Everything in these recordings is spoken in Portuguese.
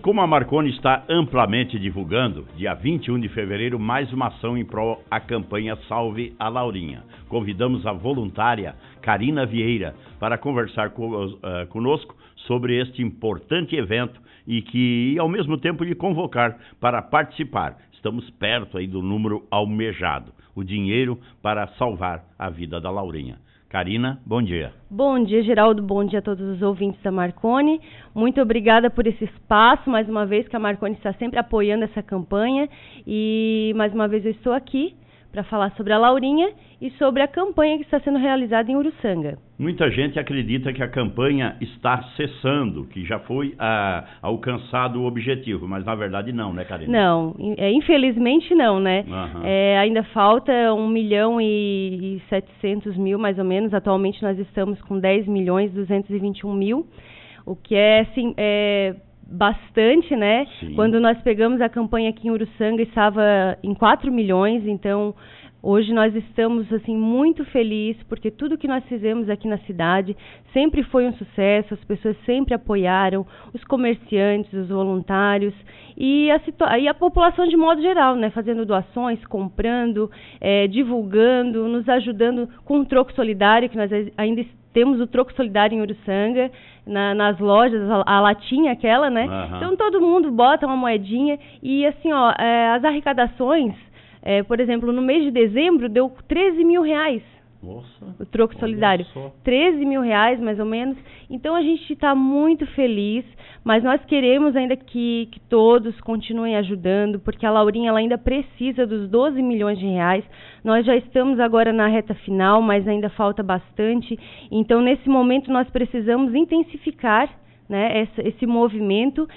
como a Marconi está amplamente divulgando, dia 21 de fevereiro, mais uma ação em prol à campanha Salve a Laurinha. Convidamos a voluntária Karina Vieira para conversar conosco sobre este importante evento e ao mesmo tempo lhe convocar para participar. Estamos perto aí do número almejado, o dinheiro para salvar a vida da Laurinha. Karina, bom dia. Bom dia, Geraldo. Bom dia a todos os ouvintes da Marconi. Muito obrigada por esse espaço, mais uma vez, que a Marconi está sempre apoiando essa campanha. E, mais uma vez, eu estou aqui para falar sobre a Laurinha e sobre a campanha que está sendo realizada em Uruçanga. Muita gente acredita que a campanha está cessando, que já foi alcançado o objetivo, mas na verdade não, né, Karina? Não, infelizmente não, né? Uhum. Ainda falta 1.700.000, mais ou menos. Atualmente nós estamos com 10.221.000, o que é, assim, bastante, né? Sim. Quando nós pegamos a campanha aqui em Uruçanga, estava em 4 milhões, então hoje nós estamos, assim, muito felizes, porque tudo que nós fizemos aqui na cidade sempre foi um sucesso, as pessoas sempre apoiaram, os comerciantes, os voluntários e a população de modo geral, né? Fazendo doações, comprando, divulgando, nos ajudando com o troco solidário, que nós ainda temos o troco solidário em Uruçanga, nas lojas, a latinha aquela, né? Uhum. Então todo mundo bota uma moedinha e, assim, ó, as arrecadações, por exemplo, no mês de dezembro deu 13 mil reais. Nossa, o troco solidário, 13 mil reais mais ou menos. Então a gente está muito feliz, mas nós queremos ainda que todos continuem ajudando, porque a Laurinha ela ainda precisa dos 12 milhões de reais. Nós já estamos agora na reta final, mas ainda falta bastante. Então nesse momento nós precisamos intensificar, né, esse movimento,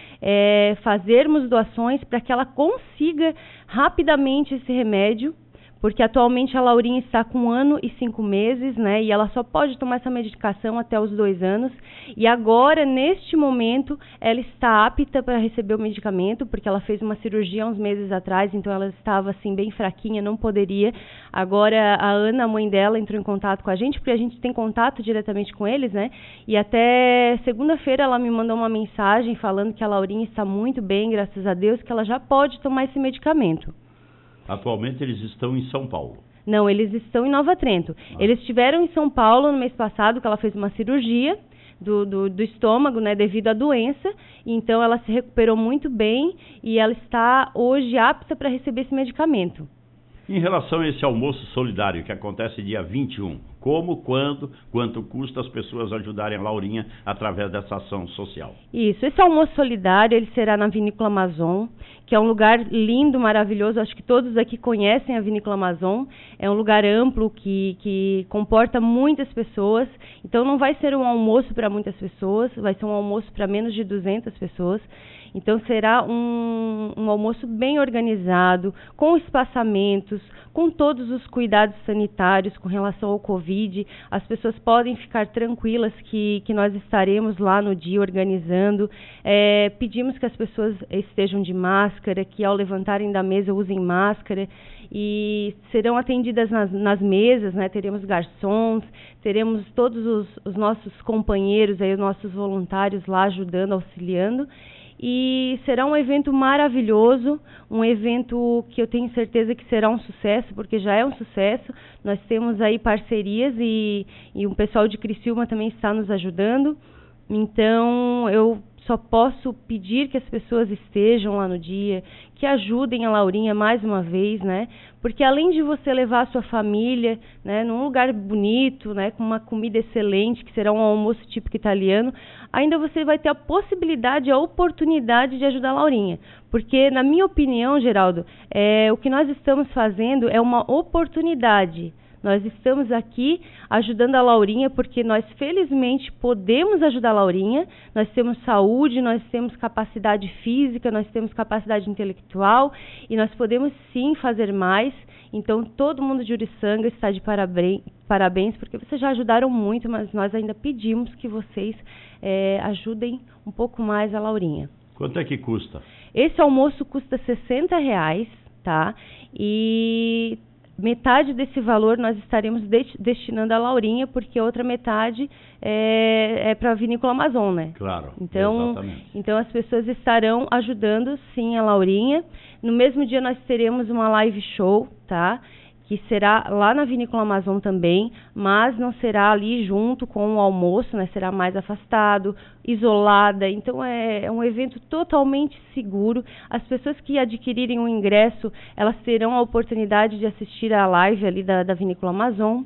fazermos doações para que ela consiga rapidamente esse remédio, porque atualmente a Laurinha está com 1 ano e 5 meses, né, e ela só pode tomar essa medicação até os 2 anos, e agora, neste momento, ela está apta para receber o medicamento, porque ela fez uma cirurgia há uns meses atrás, então ela estava, assim, bem fraquinha, não poderia. Agora, a Ana, a mãe dela, entrou em contato com a gente, porque a gente tem contato diretamente com eles, né, e até segunda-feira ela me mandou uma mensagem falando que a Laurinha está muito bem, graças a Deus, que ela já pode tomar esse medicamento. Atualmente eles estão em São Paulo. Não, eles estão em Nova Trento. Eles estiveram em São Paulo no mês passado, que ela fez uma cirurgia do estômago, né, devido à doença. Então ela se recuperou muito bem e ela está hoje apta para receber esse medicamento. Em relação a esse almoço solidário que acontece dia 21, como, quando, quanto custa as pessoas ajudarem a Laurinha através dessa ação social? Isso, esse almoço solidário ele será na Vinícola Amazon, que é um lugar lindo, maravilhoso. Acho que todos aqui conhecem a Vinícola Amazon. É um lugar amplo que comporta muitas pessoas. Então não vai ser um almoço para muitas pessoas, vai ser um almoço para menos de 200 pessoas. Então será um almoço bem organizado, com espaçamentos, com todos os cuidados sanitários com relação ao Covid. As pessoas podem ficar tranquilas que nós estaremos lá no dia organizando. Pedimos que as pessoas estejam de máscara, que ao levantarem da mesa usem máscara e serão atendidas nas mesas, né? Teremos garçons, teremos todos os nossos companheiros, aí, os nossos voluntários lá ajudando, auxiliando. E será um evento maravilhoso, um evento que eu tenho certeza que será um sucesso, porque já é um sucesso. Nós temos aí parcerias e o pessoal de Criciúma também está nos ajudando. Então, eu só posso pedir que as pessoas estejam lá no dia, que ajudem a Laurinha mais uma vez, né? Porque além de você levar a sua família, né, num lugar bonito, né, com uma comida excelente, que será um almoço típico italiano, ainda você vai ter a possibilidade, a oportunidade de ajudar a Laurinha. Porque, na minha opinião, Geraldo, o que nós estamos fazendo é uma oportunidade. Nós estamos aqui ajudando a Laurinha porque nós, felizmente, podemos ajudar a Laurinha. Nós temos saúde, nós temos capacidade física, nós temos capacidade intelectual e nós podemos, sim, fazer mais. Então, todo mundo de Uruçanga está de parabéns, porque vocês já ajudaram muito, mas nós ainda pedimos que vocês ajudem um pouco mais a Laurinha. Quanto é que custa? Esse almoço custa R$60, tá? E metade desse valor nós estaremos destinando à Laurinha, porque a outra metade é para a Vinícola Amazon, né? Claro, exatamente. Então as pessoas estarão ajudando, sim, a Laurinha. No mesmo dia nós teremos uma live show, tá? Que será lá na Vinícola Amazon também, mas não será ali junto com o almoço, né? Será mais afastado, isolada. Então é um evento totalmente seguro. As pessoas que adquirirem o ingresso, elas terão a oportunidade de assistir à live ali da Vinícola Amazon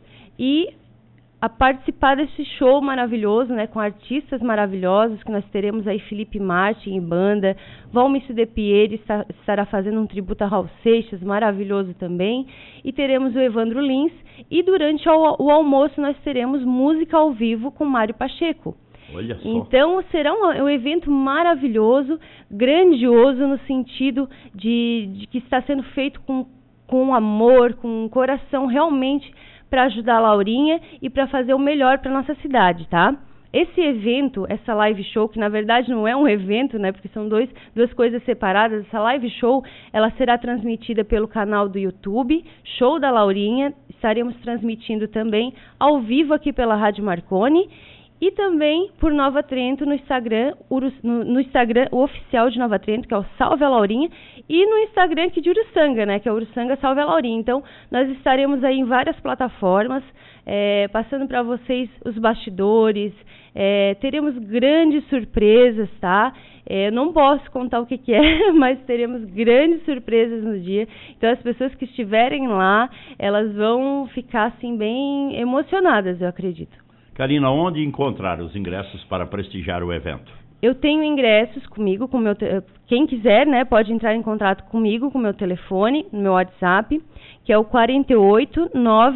e a participar desse show maravilhoso, né, com artistas maravilhosos, que nós teremos aí Felipe Martin e banda, Valmício De Pieri estará fazendo um tributo a Raul Seixas, maravilhoso também, e teremos o Evandro Lins, e durante o almoço nós teremos música ao vivo com Mário Pacheco. Olha só. Então será um evento maravilhoso, grandioso no sentido de que está sendo feito com amor, com coração realmente, para ajudar a Laurinha e para fazer o melhor para nossa cidade, tá? Esse evento, essa live show, que na verdade não é um evento, né, porque são duas coisas separadas, essa live show, ela será transmitida pelo canal do YouTube, Show da Laurinha, estaremos transmitindo também ao vivo aqui pela Rádio Marconi, e também por Nova Trento no Instagram, no Instagram oficial de Nova Trento, que é o Salve a Laurinha, e no Instagram aqui de Uruçanga, né, que é o Uruçanga Salve a Laurinha. Então, nós estaremos aí em várias plataformas, passando para vocês os bastidores, teremos grandes surpresas, tá? Não posso contar o que é, mas teremos grandes surpresas no dia. Então, as pessoas que estiverem lá, elas vão ficar, assim, bem emocionadas, eu acredito. Karina, onde encontrar os ingressos para prestigiar o evento? Eu tenho ingressos comigo, quem quiser, né, pode entrar em contato comigo, com o meu telefone, no meu WhatsApp, que é o 48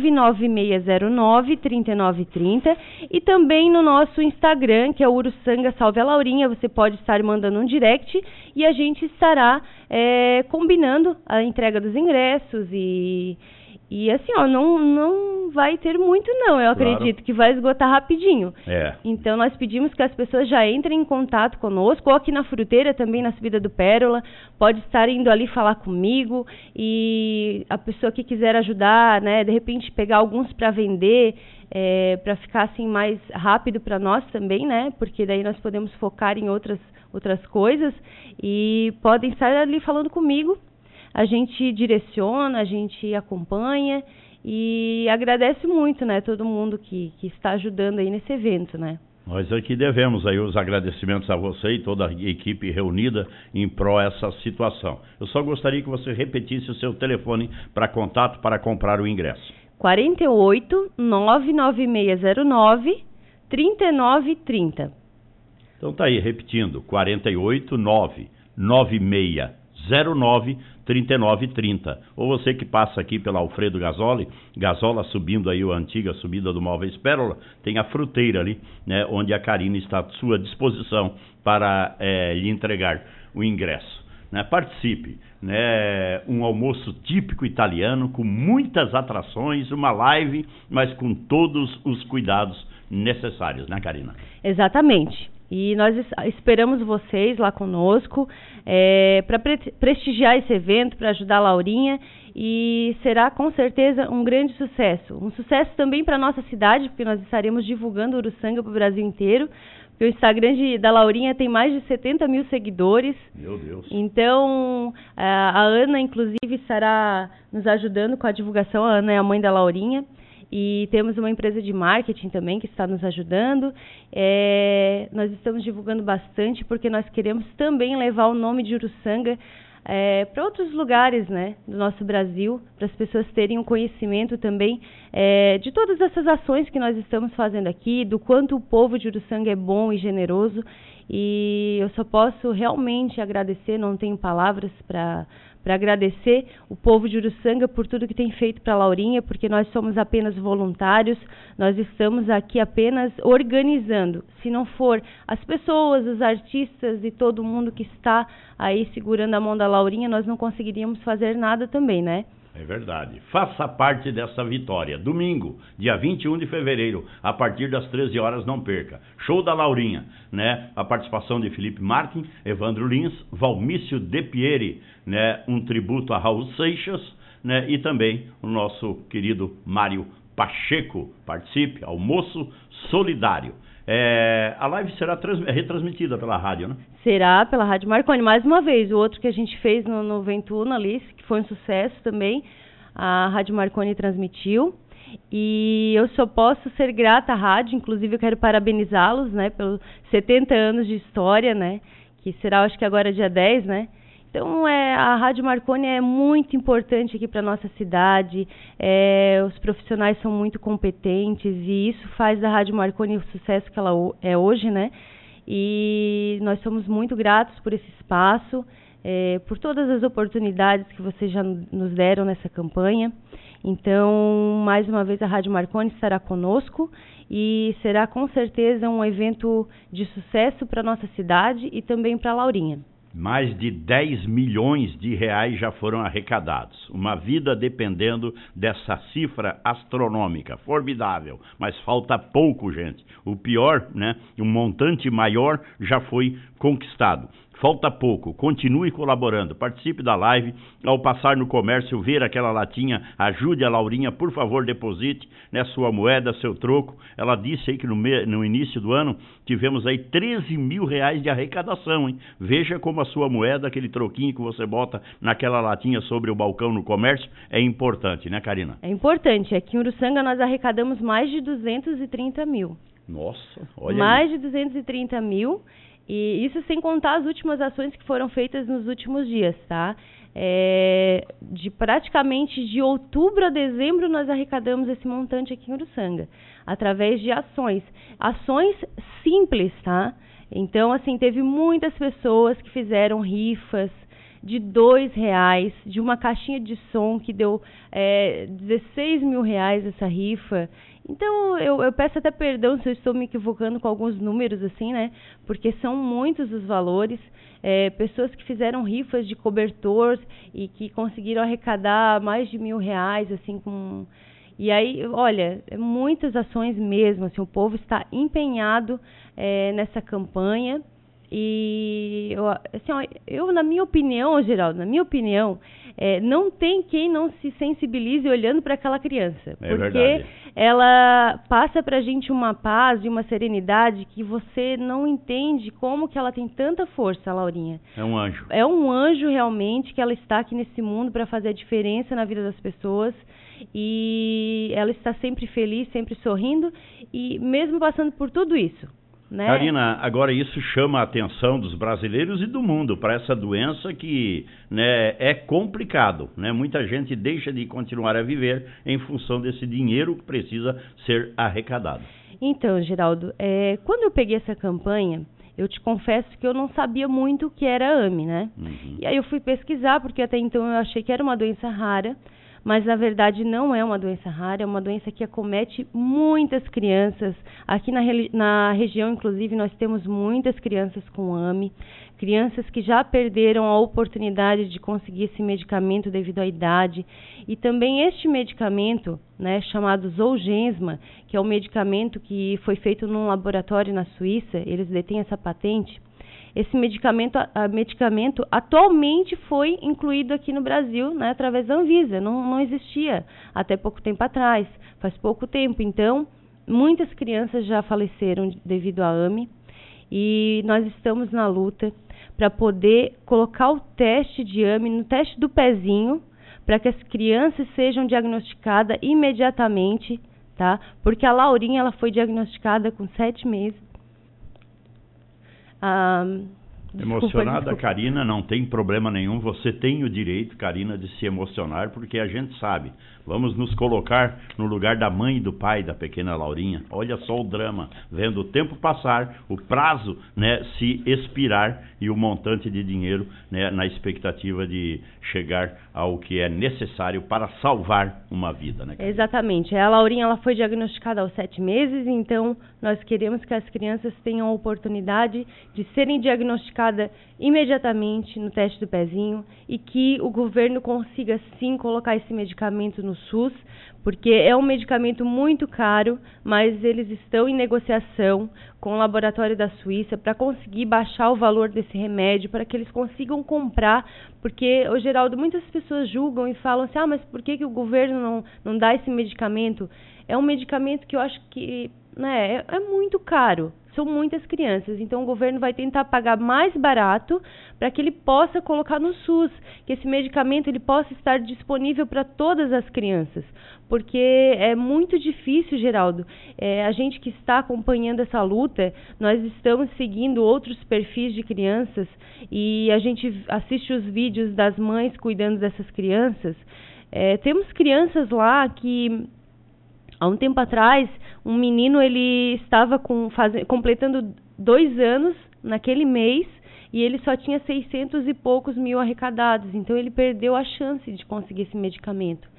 99609 3930, e também no nosso Instagram, que é o Uruçanga Salve a Laurinha. Você pode estar mandando um direct e a gente estará combinando a entrega dos ingressos e assim, ó, não vai ter muito não, eu acredito que vai esgotar rapidinho. Então nós pedimos que as pessoas já entrem em contato conosco, ou aqui na Fruteira também, na subida do Pérola, pode estar indo ali falar comigo, e a pessoa que quiser ajudar, né, de repente pegar alguns para vender, para ficar assim mais rápido para nós também, né, porque daí nós podemos focar em outras coisas, e podem estar ali falando comigo. A gente direciona, a gente acompanha e agradece muito, né, todo mundo que está ajudando aí nesse evento, né. Nós aqui devemos aí os agradecimentos a você e toda a equipe reunida em pró essa situação. Eu só gostaria que você repetisse o seu telefone para contato para comprar o ingresso. 48 99609 3930. Então tá aí, repetindo, 48 99609 3930. Ou você que passa aqui pela Alfredo Gazola, subindo aí a antiga subida do Móveis Pérola, tem a Fruteira ali, né, onde a Karina está à sua disposição para lhe entregar o ingresso. Né? Participe, né? Um almoço típico italiano, com muitas atrações, uma live, mas com todos os cuidados necessários, né, Karina? Exatamente. E nós esperamos vocês lá conosco para prestigiar esse evento, para ajudar a Laurinha, e será com certeza um grande sucesso. Um sucesso também para a nossa cidade, porque nós estaremos divulgando o Uruçanga para o Brasil inteiro, porque o Instagram da Laurinha tem mais de 70 mil seguidores. Meu Deus! Então, a Ana, inclusive, estará nos ajudando com a divulgação. A Ana é a mãe da Laurinha. E temos uma empresa de marketing também que está nos ajudando. Nós estamos divulgando bastante porque nós queremos também levar o nome de Uruçanga para outros lugares, né, do nosso Brasil, para as pessoas terem um conhecimento também de todas essas ações que nós estamos fazendo aqui, do quanto o povo de Uruçanga é bom e generoso. E eu só posso realmente agradecer, não tenho palavras para agradecer o povo de Uruçanga por tudo que tem feito para a Laurinha, porque nós somos apenas voluntários, nós estamos aqui apenas organizando. Se não for as pessoas, os artistas e todo mundo que está aí segurando a mão da Laurinha, nós não conseguiríamos fazer nada também, né? É verdade. Faça parte dessa vitória. Domingo, dia 21 de fevereiro, a partir das 13 horas, não perca. Show da Laurinha, né? A participação de Felipe Martin, Evandro Lins, Valmício De Pieri, né? Um tributo a Raul Seixas, né? E também o nosso querido Mário Pacheco. Participe, almoço solidário. A live será retransmitida pela rádio, né? Será pela Rádio Marconi. Mais uma vez, o outro que a gente fez no Ventuna ali, que foi um sucesso também, a Rádio Marconi transmitiu. E eu só posso ser grata à rádio, inclusive eu quero parabenizá-los, né, pelos 70 anos de história, né, que será, acho que agora dia 10, né. Então, a Rádio Marconi é muito importante aqui para a nossa cidade, os profissionais são muito competentes e isso faz da Rádio Marconi o sucesso que ela é hoje, né? E nós somos muito gratos por esse espaço, por todas as oportunidades que vocês já nos deram nessa campanha. Então, mais uma vez, a Rádio Marconi estará conosco e será com certeza um evento de sucesso para a nossa cidade e também para a Laurinha. Mais de 10 milhões de reais já foram arrecadados. Uma vida dependendo dessa cifra astronômica. Formidável. Mas falta pouco, gente. O pior, né? Um montante maior já foi conquistado. Falta pouco, continue colaborando, participe da live, ao passar no comércio, ver aquela latinha, ajude a Laurinha, por favor, deposite, né, sua moeda, seu troco. Ela disse aí que no início do ano tivemos aí 13 mil reais de arrecadação, hein? Veja como a sua moeda, aquele troquinho que você bota naquela latinha sobre o balcão no comércio, é importante, né, Karina? É importante, aqui em Uruçanga nós arrecadamos mais de 230 mil. Nossa, olha mais aí. de 230 mil. E isso sem contar as últimas ações que foram feitas nos últimos dias, tá? Praticamente de outubro a dezembro nós arrecadamos esse montante aqui em Uruçanga, através de ações simples, tá? Então, assim, teve muitas pessoas que fizeram rifas de R$2, de uma caixinha de som que deu 16 mil reais essa rifa. Então, eu peço até perdão se eu estou me equivocando com alguns números, assim, né? Porque são muitos os valores. Pessoas que fizeram rifas de cobertor e que conseguiram arrecadar mais de R$1.000, assim, com... E aí, olha, muitas ações mesmo, assim, o povo está empenhado nessa campanha. E, eu, na minha opinião, Geraldo, não tem quem não se sensibilize olhando para aquela criança. Porque verdade. Ela passa pra gente uma paz e uma serenidade que você não entende como que ela tem tanta força, Laurinha. É um anjo. É um anjo, realmente, que ela está aqui nesse mundo para fazer a diferença na vida das pessoas. E ela está sempre feliz, sempre sorrindo, e mesmo passando por tudo isso, né? Karina, agora isso chama a atenção dos brasileiros e do mundo para essa doença que, né, é complicado, né? Muita gente deixa de continuar a viver em função desse dinheiro que precisa ser arrecadado. Então, Geraldo, quando eu peguei essa campanha, eu te confesso que eu não sabia muito o que era AME, né? Uhum. E aí eu fui pesquisar, porque até então eu achei que era uma doença rara, mas na verdade não é uma doença rara, é uma doença que acomete muitas crianças. Aqui na região, inclusive, nós temos muitas crianças com AME, crianças que já perderam a oportunidade de conseguir esse medicamento devido à idade. E também este medicamento, né, chamado Zolgensma, que é um medicamento que foi feito num laboratório na Suíça, eles detêm essa patente. Esse medicamento atualmente foi incluído aqui no Brasil, né, através da Anvisa. Não existia até pouco tempo atrás, faz pouco tempo. Então, muitas crianças já faleceram devido à AME e nós estamos na luta para poder colocar o teste de AME no teste do pezinho, para que as crianças sejam diagnosticadas imediatamente, tá? Porque a Laurinha ela foi diagnosticada com 7 meses. Emocionada, Karina, não tem problema nenhum. Você tem o direito, Karina, de se emocionar, porque a gente sabe. Vamos nos colocar no lugar da mãe e do pai da pequena Laurinha. Olha só o drama, vendo o tempo passar, o prazo, né, se expirar e o montante de dinheiro, né, na expectativa de chegar ao que é necessário para salvar uma vida, né, Karina? Exatamente. A Laurinha ela foi diagnosticada aos 7 meses, então nós queremos que as crianças tenham a oportunidade de serem diagnosticadas aplicada imediatamente no teste do pezinho e que o governo consiga sim colocar esse medicamento no SUS, porque é um medicamento muito caro, mas eles estão em negociação com o laboratório da Suíça para conseguir baixar o valor desse remédio, para que eles consigam comprar, porque, Geraldo, muitas pessoas julgam e falam assim, mas por que o governo não dá esse medicamento? É um medicamento que eu acho que é muito caro. São muitas crianças, então o governo vai tentar pagar mais barato para que ele possa colocar no SUS, que esse medicamento ele possa estar disponível para todas as crianças, porque é muito difícil, Geraldo. A gente que está acompanhando essa luta, nós estamos seguindo outros perfis de crianças e a gente assiste os vídeos das mães cuidando dessas crianças. Temos crianças lá que... Há um tempo atrás, um menino ele estava completando 2 anos naquele mês e ele só tinha 600 e poucos mil arrecadados. Então, ele perdeu a chance de conseguir esse medicamento.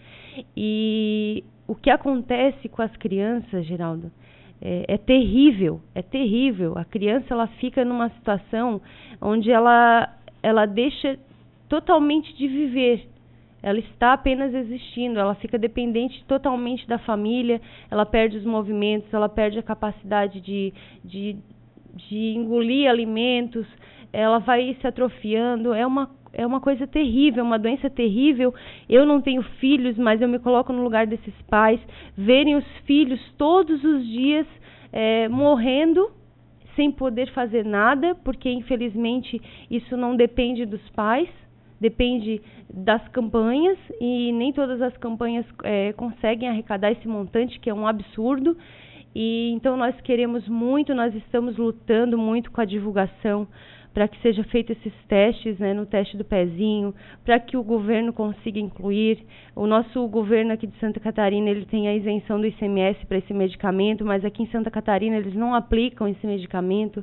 E o que acontece com as crianças, Geraldo, é terrível, é terrível. A criança ela fica numa situação onde ela deixa totalmente de viver. Ela está apenas existindo, ela fica dependente totalmente da família, ela perde os movimentos, ela perde a capacidade de engolir alimentos, ela vai se atrofiando, é uma coisa terrível, uma doença terrível. Eu não tenho filhos, mas eu me coloco no lugar desses pais, verem os filhos todos os dias morrendo, sem poder fazer nada, porque infelizmente isso não depende dos pais. Depende das campanhas e nem todas as campanhas conseguem arrecadar esse montante, que é um absurdo. E então nós queremos muito, nós estamos lutando muito com a divulgação para que seja feito esses testes, no teste do pezinho, para que o governo consiga incluir. O nosso governo aqui de Santa Catarina, ele tem a isenção do ICMS para esse medicamento, mas aqui em Santa Catarina eles não aplicam esse medicamento.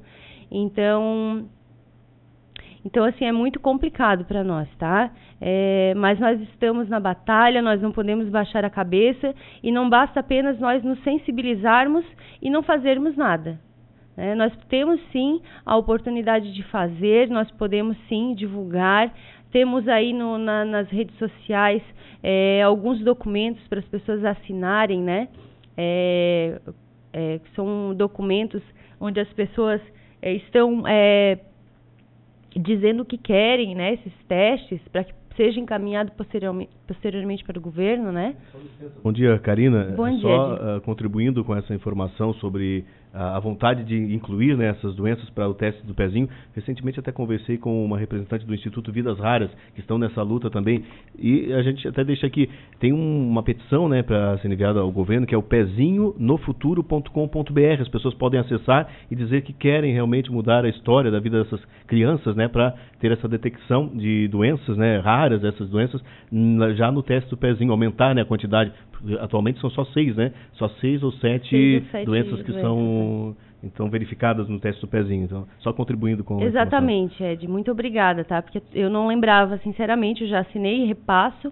Então, assim, é muito complicado para nós, tá? Mas nós estamos na batalha, nós não podemos baixar a cabeça e não basta apenas nós nos sensibilizarmos e não fazermos nada. Nós temos, sim, a oportunidade de fazer, nós podemos, sim, divulgar. Temos aí nas redes sociais alguns documentos para as pessoas assinarem, são documentos onde as pessoas estão... dizendo o que querem, esses testes, para que seja encaminhado posteriormente para o governo, Bom dia, Karina. Bom dia, só contribuindo com essa informação sobre a vontade de incluir essas doenças para o teste do pezinho. Recentemente até conversei com uma representante do Instituto Vidas Raras, que estão nessa luta também, e a gente até deixa aqui, tem uma petição para ser enviada ao governo, que é o pezinhonofuturo.com.br. As pessoas podem acessar e dizer que querem realmente mudar a história da vida dessas crianças, para ter essa detecção de doenças raras, essas doenças, já no teste do pezinho, aumentar a quantidade. Atualmente são só 6, só 6 ou 7 doenças que são então verificadas no teste do pezinho. Então, só contribuindo com... Exatamente, Ed. Muito obrigada, tá? Porque eu não lembrava, sinceramente, eu já assinei e repasso.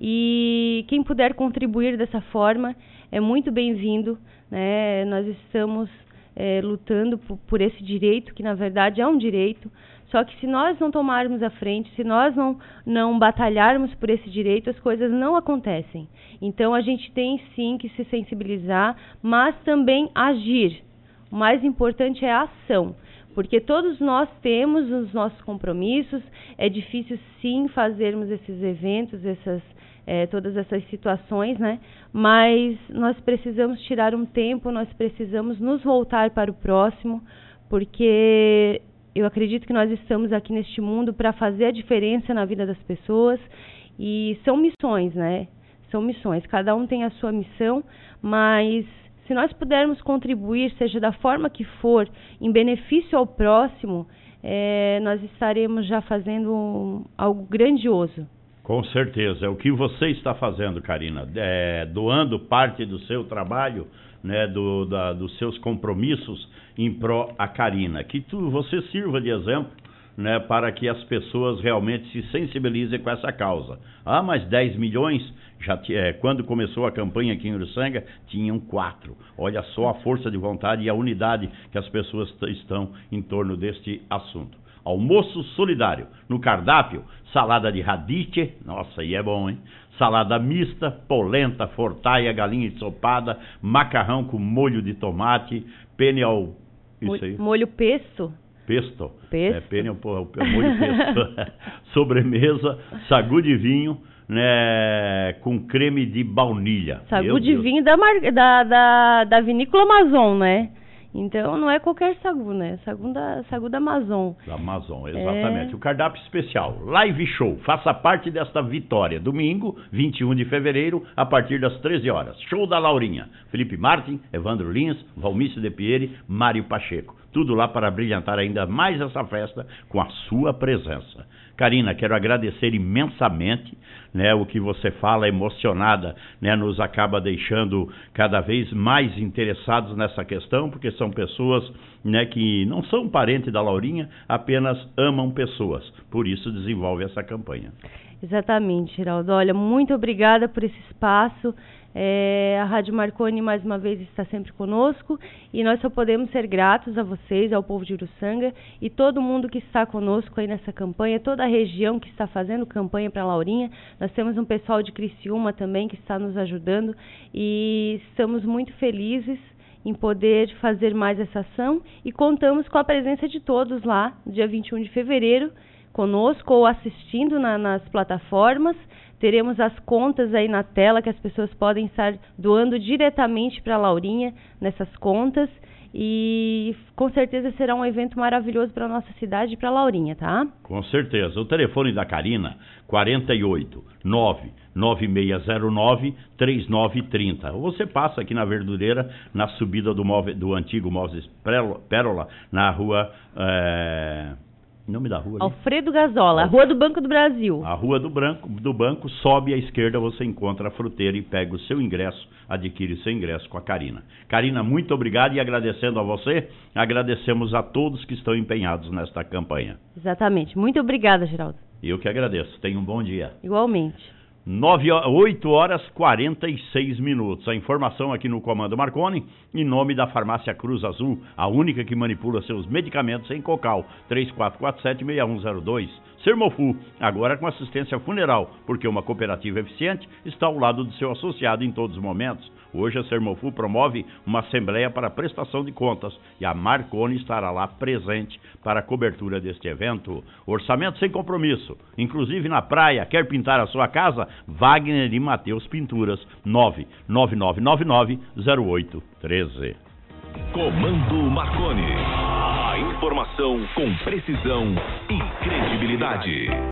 E quem puder contribuir dessa forma é muito bem-vindo, Nós estamos lutando por esse direito, que na verdade é um direito. Só que se nós não tomarmos a frente, se nós não batalharmos por esse direito, as coisas não acontecem. Então, a gente tem sim que se sensibilizar, mas também agir. O mais importante é a ação, porque todos nós temos os nossos compromissos. É difícil sim fazermos esses eventos, todas essas situações, Mas nós precisamos tirar um tempo, nós precisamos nos voltar para o próximo, porque... eu acredito que nós estamos aqui neste mundo para fazer a diferença na vida das pessoas e são missões, São missões, cada um tem a sua missão, mas se nós pudermos contribuir, seja da forma que for, em benefício ao próximo, nós estaremos já fazendo algo grandioso. Com certeza, é o que você está fazendo, Karina, doando parte do seu trabalho, dos seus compromissos em pró a Karina, que você sirva de exemplo, para que as pessoas realmente se sensibilizem com essa causa. Mas 10 milhões, quando começou a campanha aqui em Uruçanga, tinham 4. Olha só a força de vontade e a unidade que as pessoas estão em torno deste assunto. almoço solidário. No cardápio, salada de radiche, nossa, aí é bom, hein? Salada mista, polenta, fortaia, galinha ensopada, macarrão com molho de tomate, penne ao... Isso aí. Molho pesto. Pesto. Pesto. Penne ao molho pesto. Sobremesa, sagu de vinho, né, com creme de baunilha. Sagu de vinho da Vinícola Amazon, né? Então não é qualquer sagu, né? Sagu da Amazon. Da Amazon, exatamente. O cardápio especial, Live Show. Faça parte desta vitória. Domingo, 21 de fevereiro, a partir das 13 horas. Show da Laurinha. Felipe Martin, Evandro Lins, Valmício De Pieri, Mário Pacheco. Tudo lá para brilhantar ainda mais essa festa com a sua presença. Karina, quero agradecer imensamente, né, o que você fala, emocionada, né, nos acaba deixando cada vez mais interessados nessa questão, porque são pessoas, né, que não são parentes da Laurinha, apenas amam pessoas, por isso desenvolve essa campanha. Exatamente, Geraldo. Olha, muito obrigada por esse espaço. A Rádio Marconi mais uma vez está sempre conosco e nós só podemos ser gratos a vocês, ao povo de Uruçanga e todo mundo que está conosco aí nessa campanha, toda a região que está fazendo campanha para a Laurinha. Nós temos um pessoal de Criciúma também que está nos ajudando e estamos muito felizes em poder fazer mais essa ação e contamos com a presença de todos lá, dia 21 de fevereiro, conosco ou assistindo nas plataformas. Teremos as contas aí na tela que as pessoas podem estar doando diretamente para a Laurinha nessas contas e com certeza será um evento maravilhoso para a nossa cidade e para a Laurinha, tá? Com certeza. O telefone da Karina, 48 99609 3930. Você passa aqui na Verdureira, na subida do antigo Móveis Pérola, na rua... Nome da rua? Alfredo Gazola, a Rua do Banco do Brasil. A Rua do Banco, sobe à esquerda, você encontra a fruteira e pega o seu ingresso, adquire o seu ingresso com a Karina. Karina, muito obrigado e agradecendo a você, agradecemos a todos que estão empenhados nesta campanha. Exatamente. Muito obrigada, Geraldo. Eu que agradeço. Tenha um bom dia. Igualmente. 8 horas 46 minutos. A informação aqui no Comando Marconi, em nome da Farmácia Cruz Azul, a única que manipula seus medicamentos em Cocal, 3447-6102. Sermofu, agora com assistência funeral, porque uma cooperativa eficiente está ao lado do seu associado em todos os momentos. Hoje a Sermofu promove uma assembleia para prestação de contas e a Marconi estará lá presente para a cobertura deste evento. Orçamento sem compromisso, inclusive na praia. Quer pintar a sua casa? Wagner e Matheus Pinturas, 99999-0813. Comando Marconi. A informação com precisão e credibilidade.